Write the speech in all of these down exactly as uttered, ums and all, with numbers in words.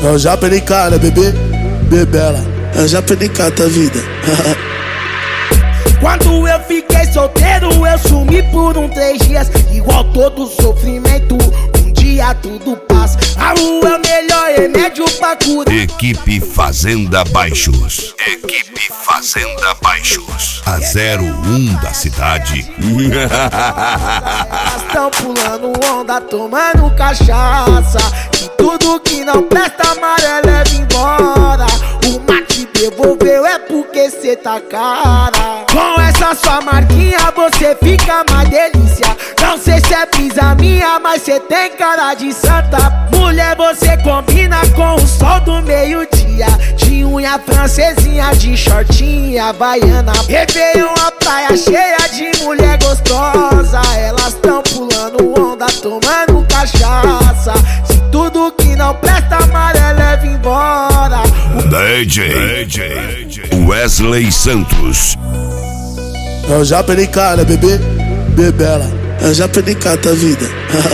Eu já perdi cara, bebê, bebela. Eu já perdi cara da vida. Quando eu fiquei solteiro, eu sumi por um três dias. Igual todo sofrimento, um dia tudo passa. A rua é o melhor remédio pra curar. Equipe Fazenda Baixos. Equipe Fazenda Baixos. A zero um da cidade. Elas tão pulando onda, tomando cachaça. E tudo que não presta, amarelo leva embora. O mar te devolveu é porque cê tá cara. Com essa sua marquinha você fica mais delícia. Não sei se é brisa minha, mas cê tem cara de santa. Mulher, você combina com o sol do meio-dia. De unha francesinha, de shortinha havaiana. Réveillon, a praia cheia de mulher gostosa. Elas tão pulando onda, tomando cachaça. Se tudo que não presta, amarelo leva embora. D J, D J Wesley Santos. Eu já perdi cara, bebê, bebela. Eu já perdi cara da vida.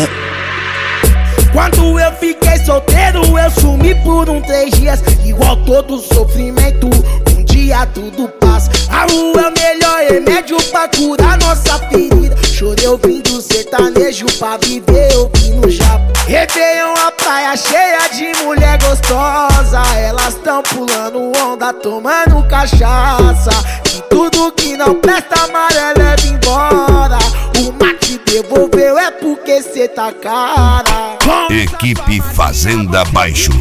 Quando eu fiquei solteiro, eu sumi por um três dias. Igual todo sofrimento, um dia tudo passa. A rua é o melhor remédio pra curar nossa ferida. Chorei ouvindo sertanejo pra viver ouvindo japa. Réveillon, a praia cheia de mulher gostosa. Elas tão pulando onda, tomando cachaça. E tudo que não presta, amarelo leva embora. O mar te devolveu é porque cê tá cara. Equipe Fazenda Baixos.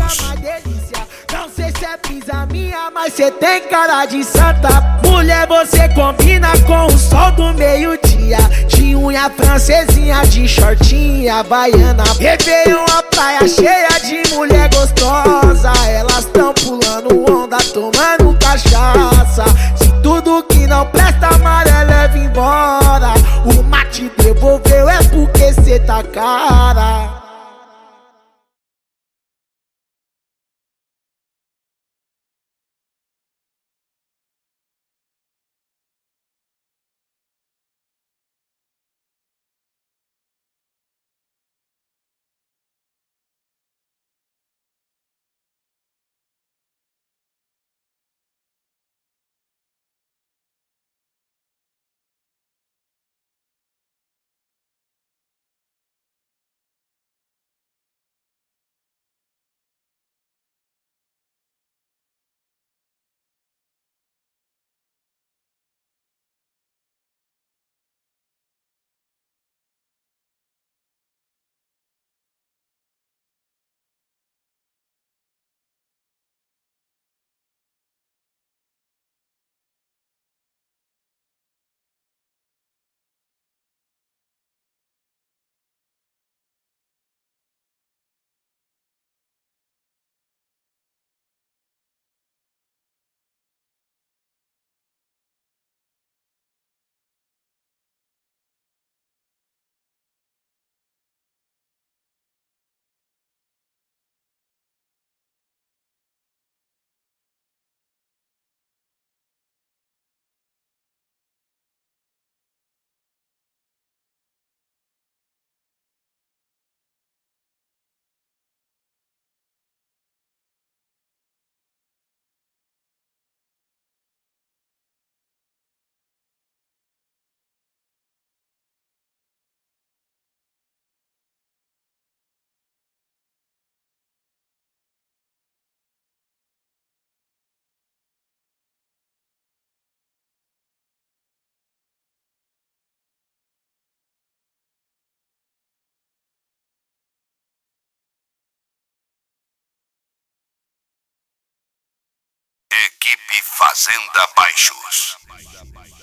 Não sei se é brisa minha, mas cê tem cara de santa. Mulher, você combina com o sol do meio-dia. De unha francesinha, de shortinha havaiana. Réveillon, a praia cheia de mulher gostosa. Elas tão pulando onda, tomando cachaça. Se tudo que não presta, amarelo leva embora. O mar te devolveu é porque cê tá cara. Equipe Fazenda Baixos.